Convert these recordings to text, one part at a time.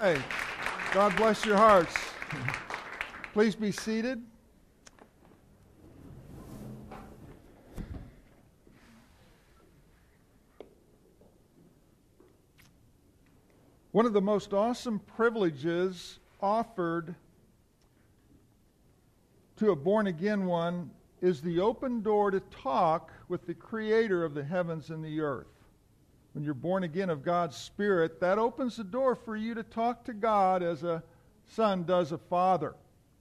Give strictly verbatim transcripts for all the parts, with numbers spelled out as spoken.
Hey, God bless your hearts. Please be seated. One of the most awesome privileges offered to a born-again one is the open door to talk with the Creator of the heavens and the earth. When you're born again of God's Spirit, that opens the door for you to talk to God as a son does a father.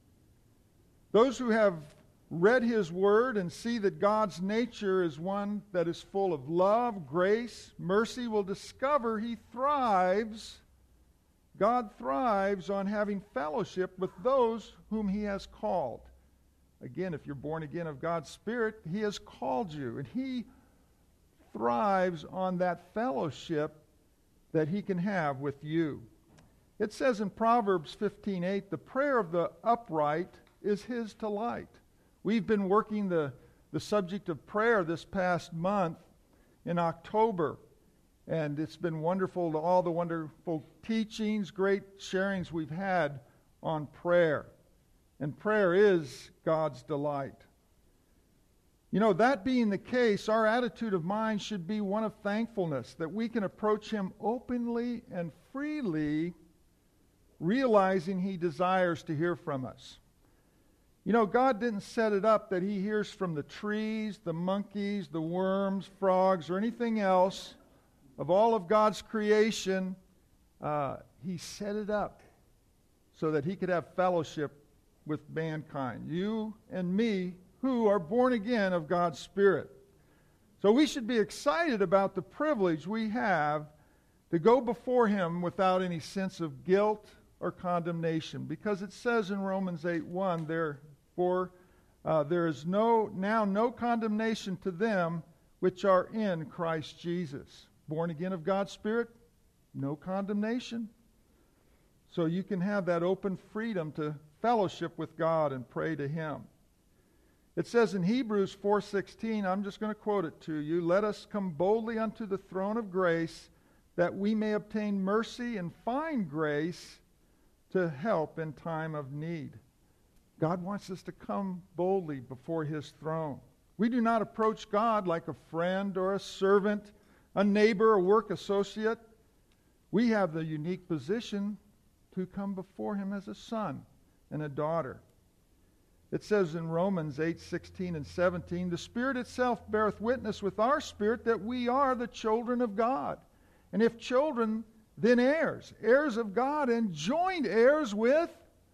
Those who have read His Word and see that God's nature is one that is full of love, grace, mercy will discover He thrives, God thrives on having fellowship with those whom He has called. Again, if you're born again of God's Spirit, He has called you, and He thrives on that fellowship that He can have with you. It says in Proverbs fifteen eight, the prayer of the upright is His delight. We've been working the, the subject of prayer this past month in October, and it's been wonderful to all the wonderful teachings, great sharings we've had on prayer. And prayer is God's delight. You know, that being the case, our attitude of mind should be one of thankfulness, that we can approach Him openly and freely, realizing He desires to hear from us. You know, God didn't set it up that He hears from the trees, the monkeys, the worms, frogs, or anything else. Of all of God's creation, uh, He set it up so that He could have fellowship with mankind, you and me, who are born again of God's Spirit. So we should be excited about the privilege we have to go before Him without any sense of guilt or condemnation, because it says in Romans eight one, therefore uh, there is no now no condemnation to them which are in Christ Jesus. Born again of God's Spirit, no condemnation. So you can have that open freedom to fellowship with God and pray to Him. It says in Hebrews four sixteen, I'm just going to quote it to you, let us come boldly unto the throne of grace that we may obtain mercy and find grace to help in time of need. God wants us to come boldly before His throne. We do not approach God like a friend or a servant, a neighbor, a work associate. We have the unique position to come before Him as a son and a daughter. It says in Romans eight sixteen and seventeen, the Spirit itself beareth witness with our spirit that we are the children of God. And if children, then heirs, heirs of God, and joint heirs with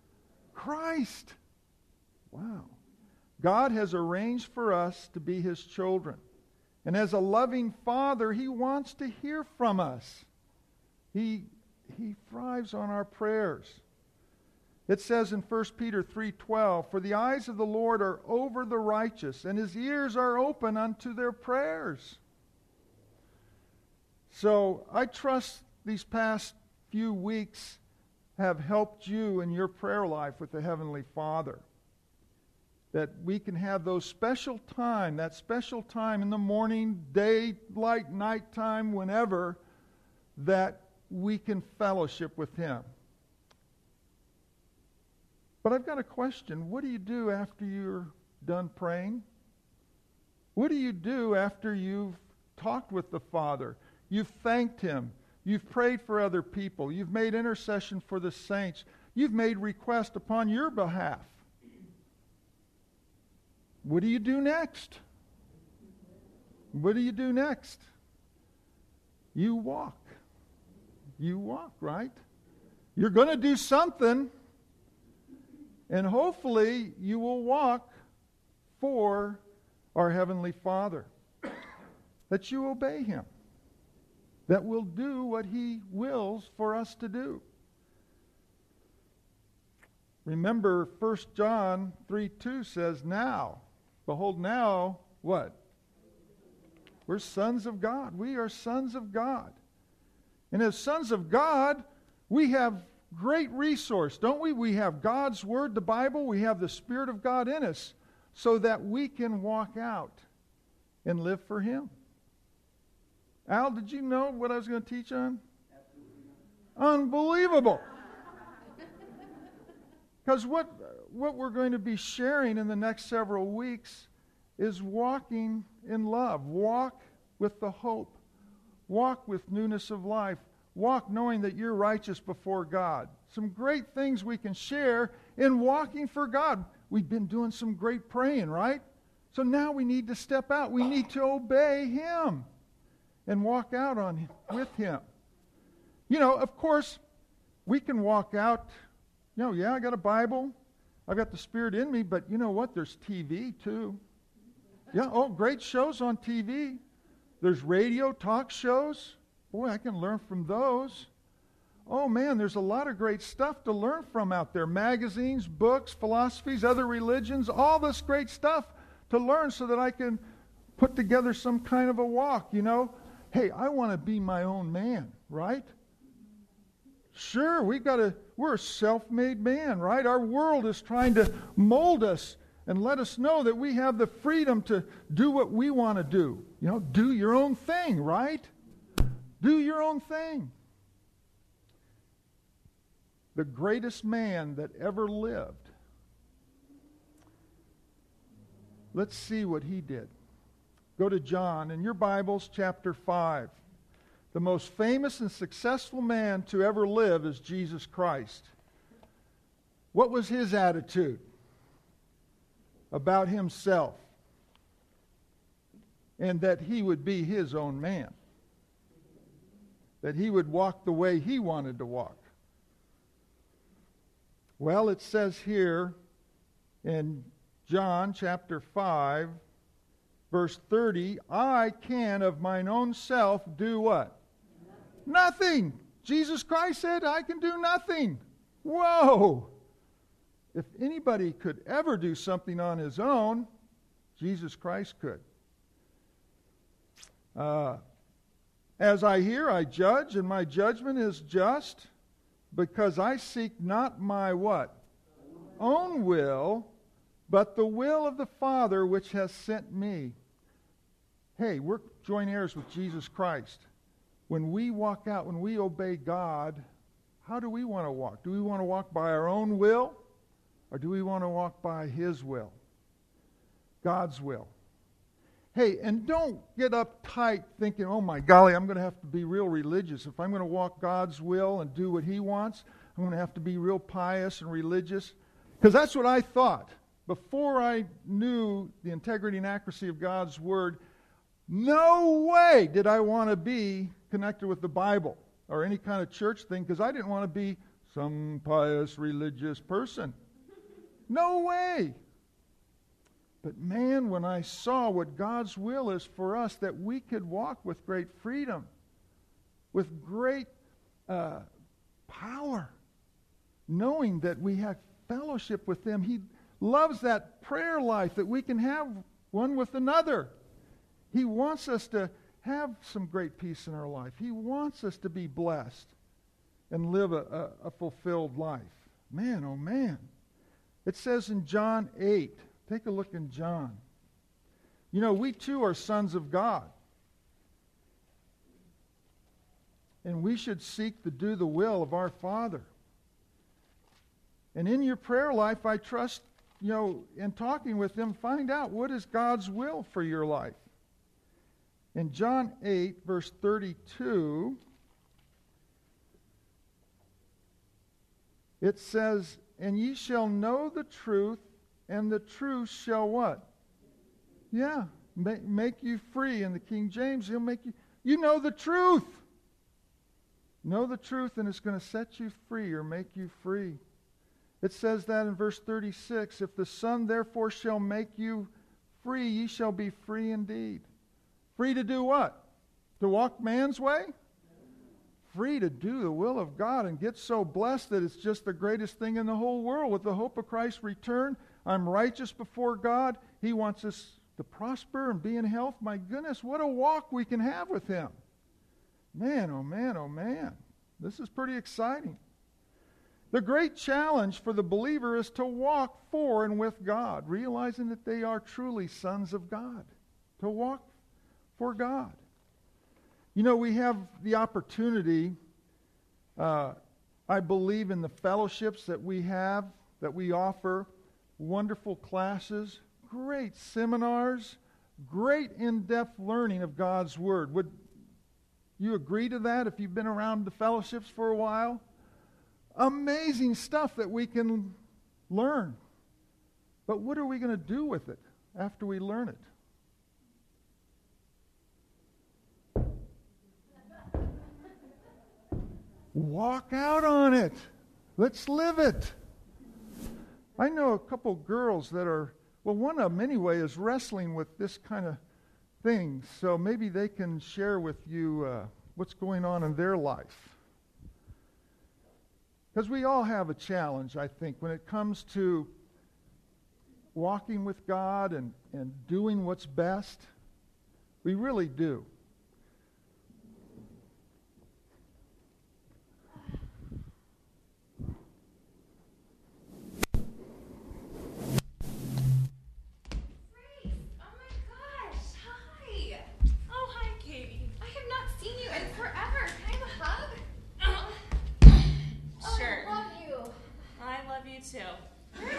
Christ. Wow. God has arranged for us to be His children. And as a loving Father, He wants to hear from us. He, he thrives on our prayers. It says in First Peter three twelve, for the eyes of the Lord are over the righteous, and His ears are open unto their prayers. So I trust these past few weeks have helped you in your prayer life with the Heavenly Father. That we can have those special time, that special time in the morning, day, light, nighttime, whenever, that we can fellowship with Him. But I've got a question. What do you do after you're done praying? What do you do after you've talked with the Father? You've thanked Him. You've prayed for other people. You've made intercession for the saints. You've made request upon your behalf. What do you do next? What do you do next? You walk. You walk, right? You're going to do something. And hopefully you will walk for our Heavenly Father. That you obey Him. That we'll do what He wills for us to do. Remember, First John three two says, now, behold now, what? We're sons of God. We are sons of God. And as sons of God, we have great resource, don't we? We have God's Word, the Bible. We have the Spirit of God in us so that we can walk out and live for Him. Al, did you know what I was going to teach on? Unbelievable. Because what, what we're going to be sharing in the next several weeks is walking in love. Walk with the hope. Walk with newness of life. Walk knowing that you're righteous before God. Some great things we can share in walking for God. We've been doing some great praying, right? So now we need to step out. We need to obey Him and walk out on with Him. You know, of course, we can walk out, you know, yeah, I got a Bible. I've got the Spirit in me, but you know what? There's T V too. Yeah, oh, great shows on T V. There's radio, talk shows. Boy, I can learn from those. Oh man, there's a lot of great stuff to learn from out there. Magazines, books, philosophies, other religions, all this great stuff to learn so that I can put together some kind of a walk, you know. Hey, I want to be my own man, right? Sure, we've got to, we're a self-made man, right? Our world is trying to mold us and let us know that we have the freedom to do what we want to do. You know, do your own thing, right? Do your own thing. The greatest man that ever lived. Let's see what he did. Go to John in your Bibles, chapter five. The most famous and successful man to ever live is Jesus Christ. What was his attitude about himself? And that he would be his own man. That he would walk the way he wanted to walk. Well, it says here in John chapter five, verse thirty, I can of mine own self do what? Nothing. Jesus Christ said, I can do nothing. Whoa! If anybody could ever do something on his own, Jesus Christ could. Uh, as I hear, I judge, and my judgment is just, because I seek not my what? Own will, but the will of the Father which has sent me. Hey, we're joint heirs with Jesus Christ. When we walk out, when we obey God, how do we want to walk? Do we want to walk by our own will? Or do we want to walk by His will? God's will. Hey, and don't get uptight thinking, oh my golly, I'm going to have to be real religious. If I'm going to walk God's will and do what He wants, I'm going to have to be real pious and religious. Because that's what I thought. Before I knew the integrity and accuracy of God's Word, no way did I want to be connected with the Bible or any kind of church thing, because I didn't want to be some pious religious person. No way. But man, when I saw what God's will is for us, that we could walk with great freedom, with great uh, power, knowing that we have fellowship with Him. He loves that prayer life that we can have one with another. He wants us to have some great peace in our life. He wants us to be blessed and live a, a, a fulfilled life. Man, oh man. It says in John eight, take a look in John. You know, we too are sons of God. And we should seek to do the will of our Father. And in your prayer life, I trust, you know, in talking with Him, find out what is God's will for your life. In John eight, verse thirty-two, it says, and ye shall know the truth, and the truth shall what? Yeah, make, make you free. In the King James, He'll make you, you know the truth. Know the truth, and it's going to set you free or make you free. It says that in verse thirty-six, if the Son therefore shall make you free, ye shall be free indeed. Free to do what? To walk man's way? Free to do the will of God and get so blessed that it's just the greatest thing in the whole world. With the hope of Christ's return, I'm righteous before God. He wants us to prosper and be in health. My goodness, what a walk we can have with Him. Man, oh man, oh man. This is pretty exciting. The great challenge for the believer is to walk for and with God, realizing that they are truly sons of God. To walk for God. You know, we have the opportunity, uh, I believe, in the fellowships that we have that we offer wonderful classes, great seminars, great in-depth learning of God's Word. Would you agree to that if you've been around the fellowships for a while? Amazing stuff that we can learn. But what are we going to do with it after we learn it? Walk out on it. Let's live it. I know a couple girls that are, well, one of them anyway is wrestling with this kind of thing. So maybe they can share with you uh, what's going on in their life. Because we all have a challenge, I think, when it comes to walking with God and, and doing what's best. We really do. Too. Well,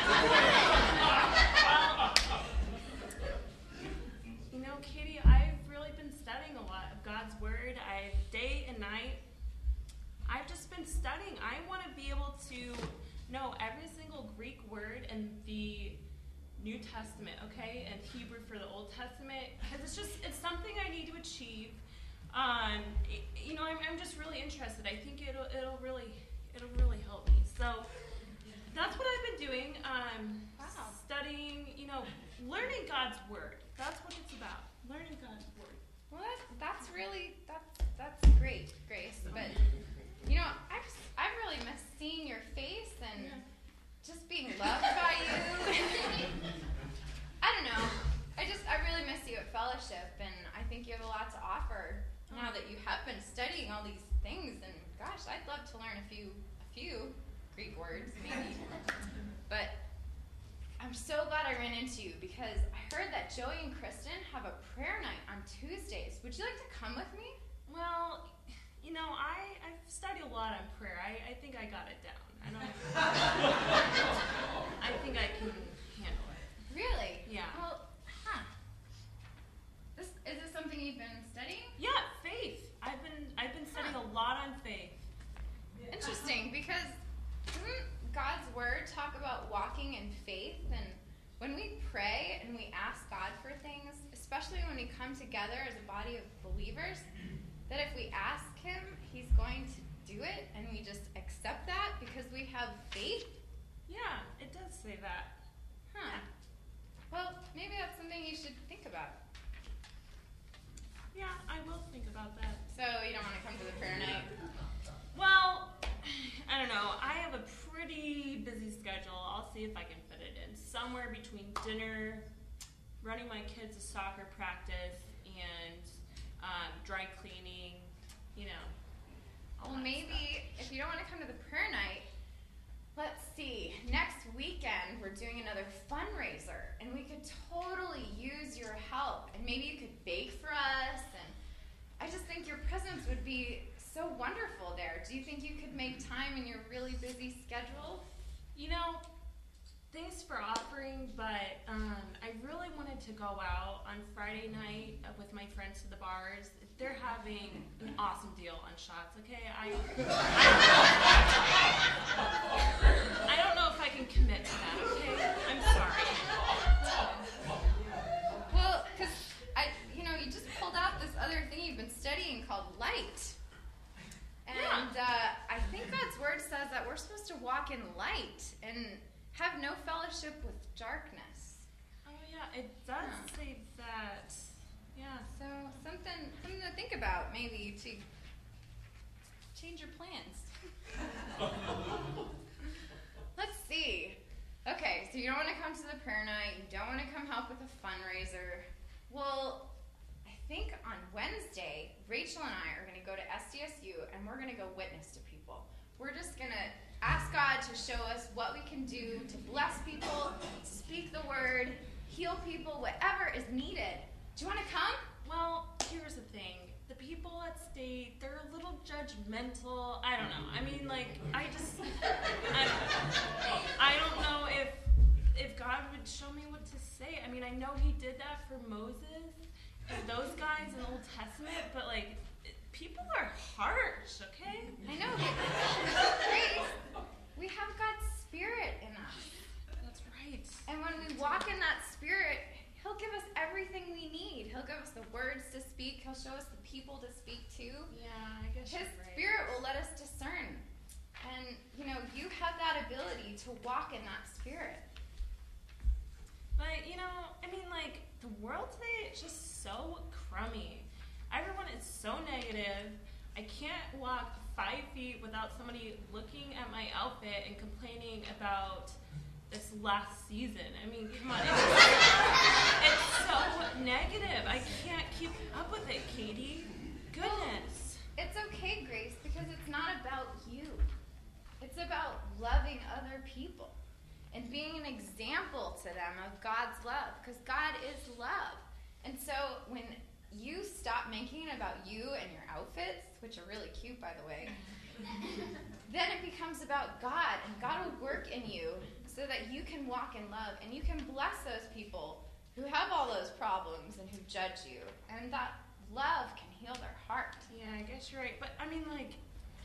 you know, Katie, I've really been studying a lot of God's Word. I day and night. I've just been studying. I want to be able to know every single Greek word in the New Testament, okay, and Hebrew for the Old Testament, because it's just it's something I need to achieve. Um, it, you know, I'm, I'm just really interested. I think it'll it'll really it'll really help me. So. That's what I've been doing, um, wow. studying, you know, learning God's Word. That's what it's about, learning God's Word. Well, that, that's really, that's, that's great, Grace. But, you know, I've, I've really missed seeing your face and yeah. just being loved by you. I don't know. I just, I really miss you at fellowship, and I think you have a lot to offer now that you have been studying all these things. And, gosh, I'd love to learn a few, a few. Greek words, maybe. But I'm so glad I ran into you because I heard that Joey and Kristen have a prayer night on Tuesdays. Would you like to come with me? Well, you know, I, I've studied a lot on prayer. I, I think I got it down. I don't I think I can handle it. Really? Yeah. Well, huh. This, is this something you've been studying? Yeah, faith. I've been I've been studying huh. a lot on faith. Interesting, because doesn't God's Word talk about walking in faith? And when we pray and we ask God for things, especially when we come together as a body of believers, that if we ask Him, He's going to do it, and we just accept that because we have faith? Yeah, it does say that. Huh. Yeah. Well, maybe that's something you should think about. Yeah, I will think about that. So you don't want to come to the prayer night? Well, I don't know. I have a pretty busy schedule. I'll see if I can fit it in. Somewhere between dinner, running my kids to soccer practice, and um, dry cleaning, you know. Well, maybe stuff. If you don't want to come to the prayer night, let's see. Next weekend, we're doing another fundraiser, and we could totally use your help. And maybe you could bake for us, and I just think your presence would be so wonderful there. Do you think you could make time in your really busy schedule? You know, thanks for offering, but um, I really wanted to go out on Friday night with my friends to the bars. They're having an awesome deal on shots, okay? I, I, I don't know if I can commit to that, okay? I'm sorry. Well, because, I, you know, you just pulled out this other thing you've been studying called light. And yeah. uh, I think God's Word says that we're supposed to walk in light and have no fellowship with darkness. Oh, yeah, it does yeah. say that. Yeah. So something, something to think about, maybe, to change your plans. Let's see. Okay, so you don't want to come to the prayer night. You don't want to come help with a fundraiser. Well, I think on Wednesday, Rachel and I are going to go to S D S U, and we're going to go witness to people. We're just going to ask God to show us what we can do to bless people, speak the word, heal people, whatever is needed. Do you want to come? Well, here's the thing. The people at state, they're a little judgmental. I don't know. I mean, like, I just, I, I don't know if if God would show me what to say. I mean, I know he did that for Moses and those guys in the Old Testament, but, like, people are harsh, okay? I know. Grace, we have God's Spirit in us. That's right. And when we walk in that Spirit, he'll give us everything we need. He'll give us the words to speak. He'll show us the people to speak to. Yeah, I guess His you're right. Spirit will let us discern. And, you know, you have that ability to walk in that Spirit. But, you know, I mean, like, the world today is just so crummy. Everyone is so negative. I can't walk five feet without somebody looking at my outfit and complaining about this last season. I mean, come on. It's, it's so negative. I can't keep up with it, Katie. Goodness. It's okay, Grace, because it's not about you. It's about loving other people and being an example to them of God's love, because God is love. And so when you stop making it about you and your outfits, which are really cute, by the way, then it becomes about God, and God will work in you so that you can walk in love and you can bless those people who have all those problems and who judge you. And that love can heal their heart. Yeah, I guess you're right. But, I mean, like,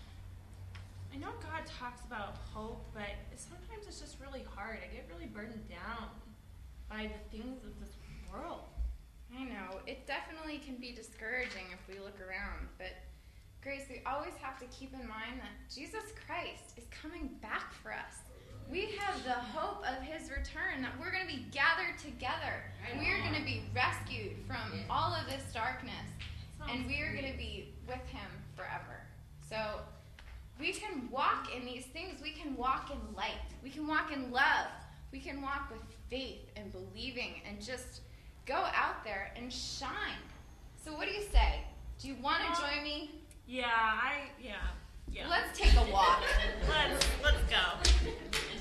I know God talks about hope, but sometimes it's just really hard. I get really burdened down by the things of this world. I know. It definitely can be discouraging if we look around. But, Grace, we always have to keep in mind that Jesus Christ is coming back for us. We have the hope of his return, that we're going to be gathered together. And we are going to be rescued from all of this darkness. And we are going to be with him forever. So we can walk in these things. We can walk in light. We can walk in love. We can walk with faith and believing and just go out there and shine. So what do you say? Do you want to join me? Yeah, I, yeah, yeah. Let's take a walk. let's, let's go.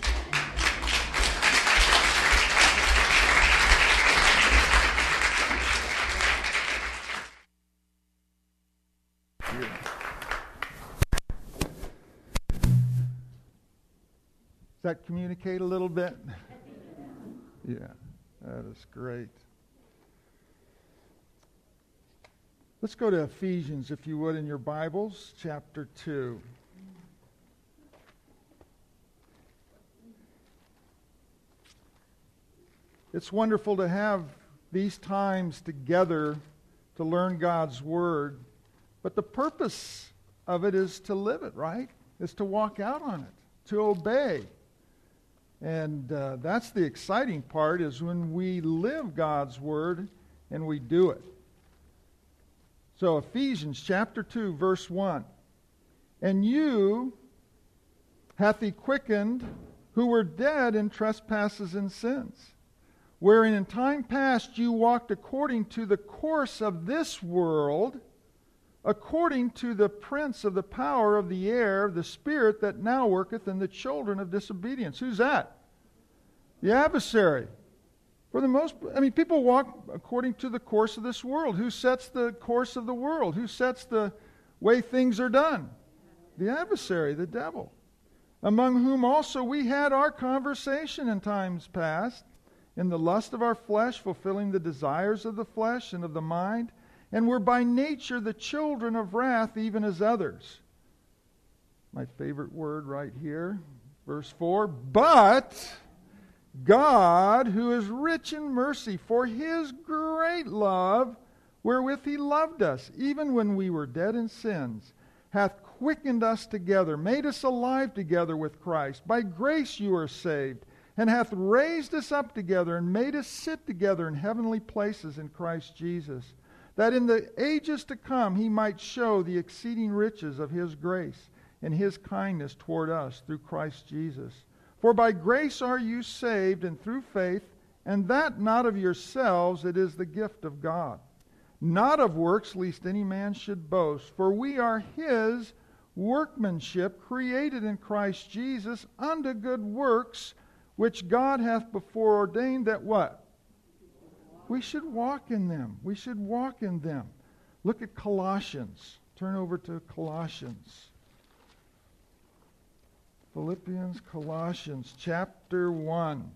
Does that communicate a little bit? Yeah, that is great. Let's go to Ephesians, if you would, in your Bibles, chapter two. It's wonderful to have these times together to learn God's Word, but the purpose of it is to live it, right? Is to walk out on it, to obey. And uh, that's the exciting part, is when we live God's Word and we do it. So Ephesians chapter two, verse one. And you hath he quickened who were dead in trespasses and sins, wherein in time past you walked according to the course of this world, according to the prince of the power of the air, the spirit that now worketh in the children of disobedience. Who's that? The adversary. For the most, I mean, people walk according to the course of this world. Who sets the course of the world? Who sets the way things are done? The adversary, the devil. Among whom also we had our conversation in times past, in the lust of our flesh, fulfilling the desires of the flesh and of the mind, and were by nature the children of wrath, even as others. My favorite word right here, verse four. But God, who is rich in mercy, for his great love, wherewith he loved us, even when we were dead in sins, hath quickened us together, made us alive together with Christ. By grace you are saved, and hath raised us up together, and made us sit together in heavenly places in Christ Jesus, that in the ages to come he might show the exceeding riches of his grace and his kindness toward us through Christ Jesus. For by grace are you saved, and through faith, and that not of yourselves, it is the gift of God. Not of works, lest any man should boast. For we are his workmanship, created in Christ Jesus, unto good works, which God hath before ordained that what? We should walk in them. We should walk in them. Look at Colossians. Turn over to Colossians. Philippians, Colossians, chapter one.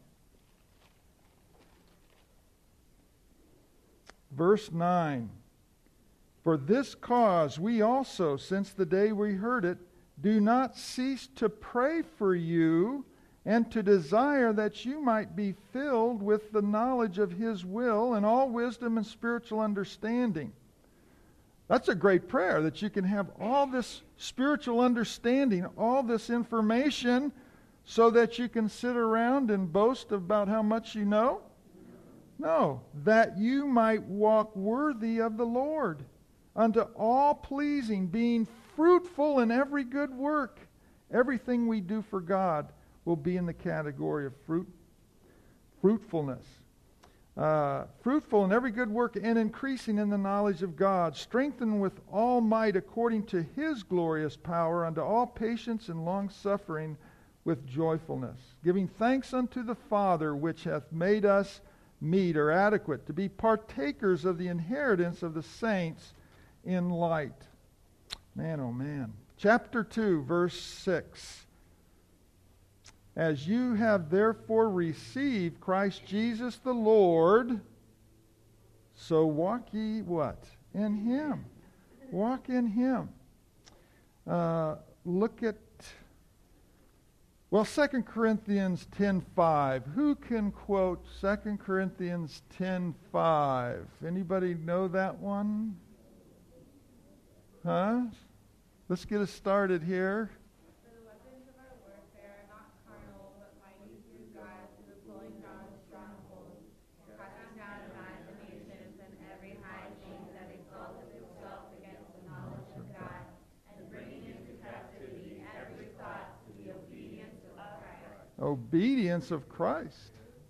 Verse nine. For this cause we also, since the day we heard it, do not cease to pray for you and to desire that you might be filled with the knowledge of His will and all wisdom and spiritual understanding. That's a great prayer, that you can have all this spiritual understanding, all this information, so that you can sit around and boast about how much you know? No, that you might walk worthy of the Lord, unto all pleasing, being fruitful in every good work. Everything we do for God will be in the category of fruit, fruitfulness. Uh, fruitful in every good work and increasing in the knowledge of God, strengthened with all might according to His glorious power, unto all patience and long-suffering with joyfulness, giving thanks unto the Father, which hath made us meet or adequate to be partakers of the inheritance of the saints in light. Man, oh man. Chapter two, verse six. As you have therefore received Christ Jesus the Lord, so walk ye what? In Him. Walk in Him. Uh, look at, well, Second Corinthians ten five. Who can quote Second Corinthians ten five? Anybody know that one? Huh? Let's get us started here. For the weapons of our warfare are not carnal, but mighty through God to the pulling down of strongholds, casting down imaginations and every high thing that exalted itself against the knowledge of God, and bringing into captivity every thought to the obedience of Christ. Obedience of Christ.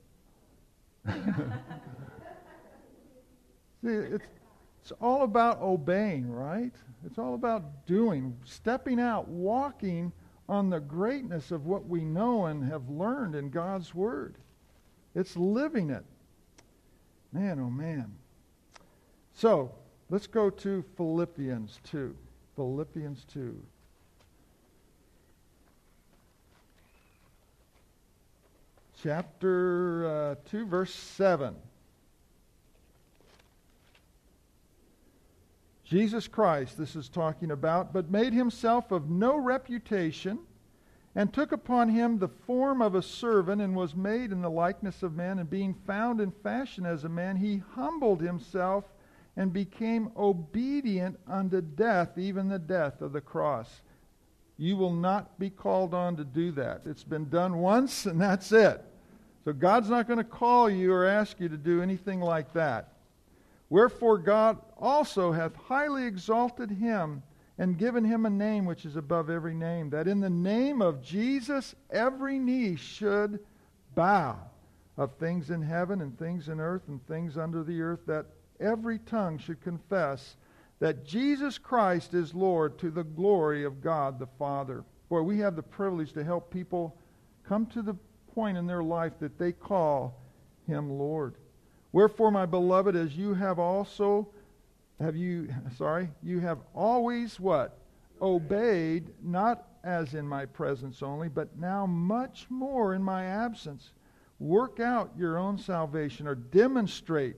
See, it's It's all about obeying, right? It's all about doing, stepping out, walking on the greatness of what we know and have learned in God's Word. It's living it. Man, oh man. So, let's go to Philippians two. Philippians two. Chapter uh, two, verse seven. Jesus Christ, this is talking about, but made himself of no reputation, and took upon him the form of a servant, and was made in the likeness of men, and being found in fashion as a man, he humbled himself and became obedient unto death, even the death of the cross. You will not be called on to do that. It's been done once, and that's it. So God's not going to call you or ask you to do anything like that. Wherefore God also hath highly exalted him, and given him a name which is above every name, that in the name of Jesus every knee should bow, of things in heaven and things in earth and things under the earth, that every tongue should confess that Jesus Christ is Lord, to the glory of God the Father. Boy, we have the privilege to help people come to the point in their life that they call him Lord. Wherefore, my beloved, as you have also, have you, sorry, you have always what? Obeyed, not as in my presence only, but now much more in my absence. Work out your own salvation, or demonstrate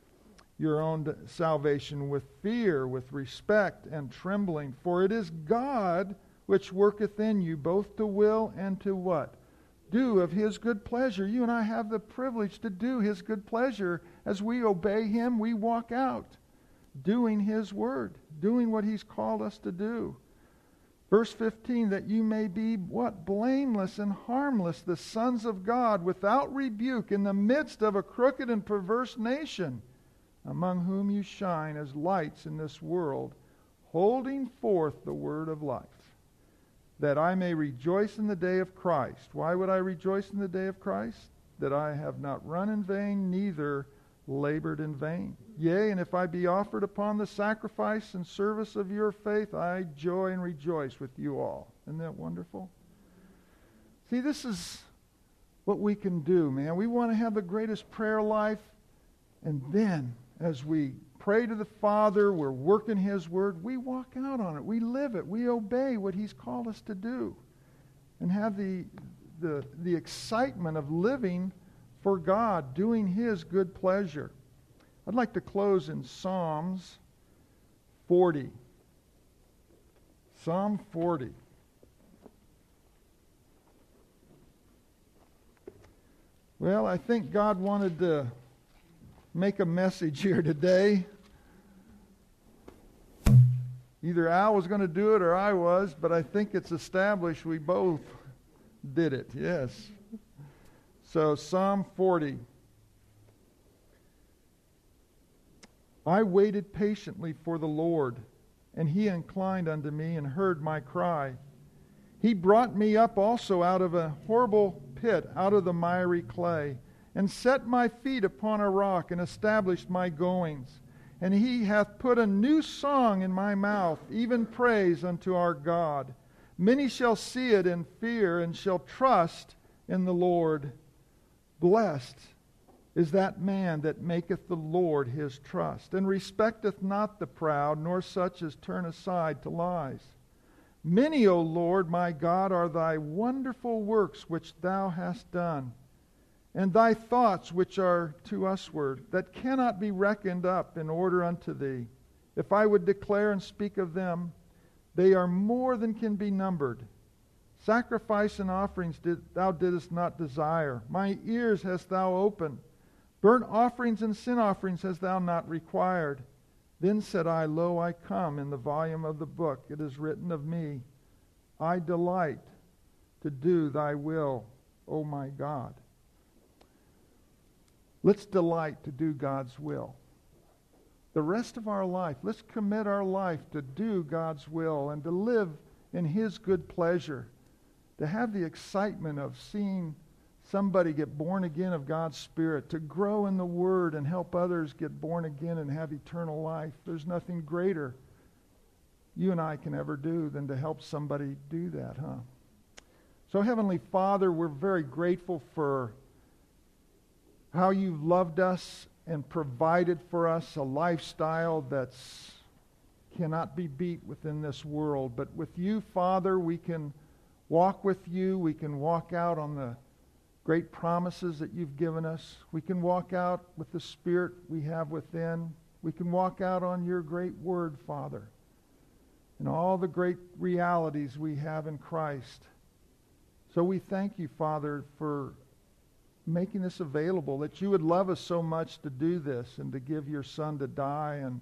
your own salvation with fear, with respect and trembling. For it is God which worketh in you both to will and to what? Do of His good pleasure. You and I have the privilege to do His good pleasure. As we obey Him, we walk out doing His word, doing what He's called us to do. Verse fifteen, that you may be what? Blameless and harmless, the sons of God, without rebuke, in the midst of a crooked and perverse nation, among whom you shine as lights in this world, holding forth the word of life, that I may rejoice in the day of Christ. Why would I rejoice in the day of Christ? That I have not run in vain, neither labored in vain. Yea, and if I be offered upon the sacrifice and service of your faith, I joy and rejoice with you all. Isn't that wonderful? See, this is what we can do, man. We want to have the greatest prayer life, and then as we pray to the Father, we're working His Word, we walk out on it, we live it, we obey what He's called us to do, and have the, the, the excitement of living for God, doing His good pleasure. I'd like to close in Psalms forty. Psalm forty. Well, I think God wanted to make a message here today. Either Al was going to do it or I was, but I think it's established we both did it. Yes. So, Psalm forty. I waited patiently for the Lord, and He inclined unto me and heard my cry. He brought me up also out of a horrible pit, out of the miry clay, and set my feet upon a rock, and established my goings. And He hath put a new song in my mouth, even praise unto our God. Many shall see it and fear, and shall trust in the Lord. Blessed is that man that maketh the Lord his trust, and respecteth not the proud, nor such as turn aside to lies. Many, O Lord, my God, are thy wonderful works which thou hast done, and thy thoughts which are to usward, that cannot be reckoned up in order unto thee. If I would declare and speak of them, they are more than can be numbered. Sacrifice and offerings did, thou didst not desire. My ears hast thou opened. Burnt offerings and sin offerings hast thou not required. Then said I, Lo, I come. In the volume of the book it is written of me, I delight to do thy will, O my God. Let's delight to do God's will. The rest of our life, let's commit our life to do God's will and to live in His good pleasure, to have the excitement of seeing somebody get born again of God's Spirit, to grow in the Word and help others get born again and have eternal life. There's nothing greater you and I can ever do than to help somebody do that, huh? So, Heavenly Father, we're very grateful for how you've loved us and provided for us a lifestyle that's cannot be beat within this world. But with you, Father, we can walk with you. We can walk out on the great promises that you've given us. We can walk out with the Spirit we have within. We can walk out on your great word, Father, and all the great realities we have in Christ. So we thank you, Father, for making this available, that you would love us so much to do this and to give your Son to die, and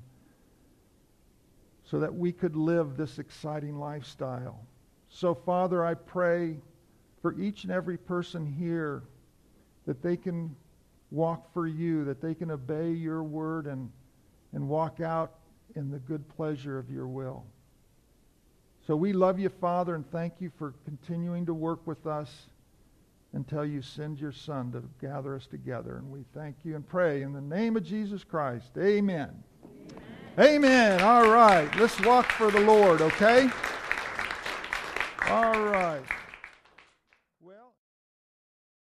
so that we could live this exciting lifestyle. So, Father, I pray for each and every person here that they can walk for you, that they can obey your word and, and walk out in the good pleasure of your will. So we love you, Father, and thank you for continuing to work with us until you send your Son to gather us together. And we thank you and pray in the name of Jesus Christ. Amen. Amen. Amen. All right. Let's walk for the Lord, okay? All right.